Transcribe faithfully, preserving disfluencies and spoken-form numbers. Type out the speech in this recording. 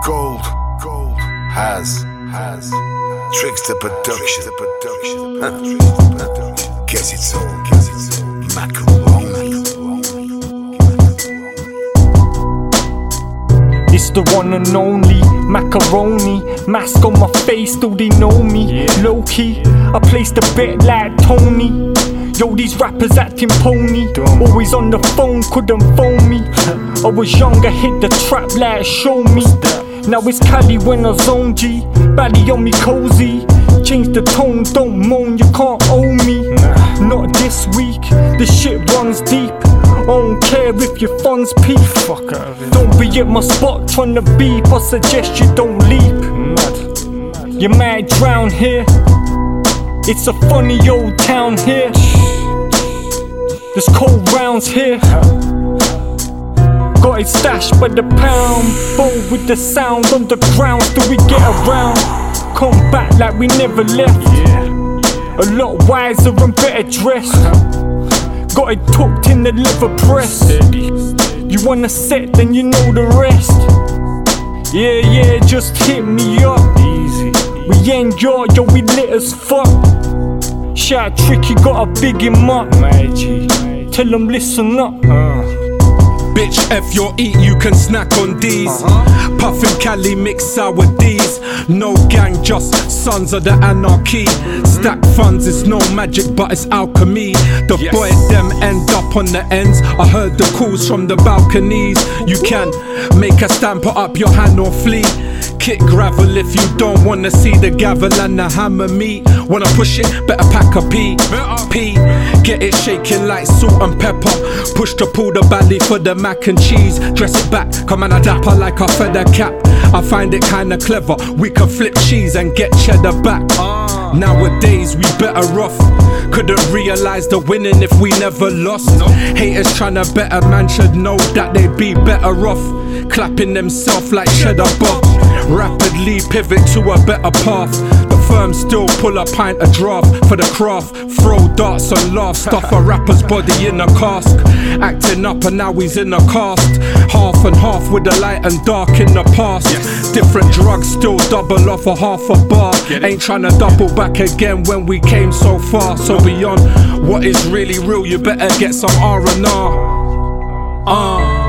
Gold, gold, has, has, Trickster Production, huh? Guess it's all, guess it's all, macaroni. It's the one and only macaroni. Mask on my face, though they know me. Yeah. Low key, I placed a bet like Tony. Yo, these rappers acting pony. Dumb. Always on the phone, couldn't phone me. I was younger, hit the trap like show me. Now it's Cali when I zone G. Body on me cozy. Change the tone, don't moan, you can't owe me. Nah. Not this week, the shit runs deep. I don't care if your funds peak. Fuck out of it. Don't be at my spot trying to beep. I suggest you don't leap. Mad. You might drown here. It's a funny old town here. There's cold rounds here. Got it stashed by the pound. Bold with the sound on the ground. Do we get around? Come back like we never left. A lot wiser and better dressed. Got it tucked in the liver press. You wanna set, then you know the rest. Yeah, yeah, just hit me up. Easy. We ain't your, yo, we lit as fuck. Shout Tricky, got a big him up. Tell them listen up. uh. Bitch, F your eat, you can snack on these. uh-huh. Puffin' Cali, mix sour D's. No gang, just sons of the anarchy. mm-hmm. Stack funds, it's no magic, but it's alchemy. The yes. boy them end up on the ends. I heard the calls from the balconies. You can make a stand, put up your hand or flee. Kick gravel if you don't wanna see the gavel and the hammer meet. Wanna push it, better pack a P. P. Get it shaking like salt and pepper. Push to pull the belly for the mac and cheese. Dress it back, come on a dapper like a feather cap. I find it kinda clever. We can flip cheese and get cheddar back. Nowadays we better off. Couldn't realize the winning if we never lost. Haters tryna better man should know that they be better off. Clapping themselves like cheddar bob. Rapidly pivot to a better path. The firm still pull a pint of draft for the craft. Throw darts and laugh. Stuff a rapper's body in a cask. Acting up and now he's in a cast. Half and half with the light and dark in the past. Yes. Different drugs still double off a half a bar. Ain't tryna double back again when we came so far. So beyond what is really real, you better get some R and R. Uh.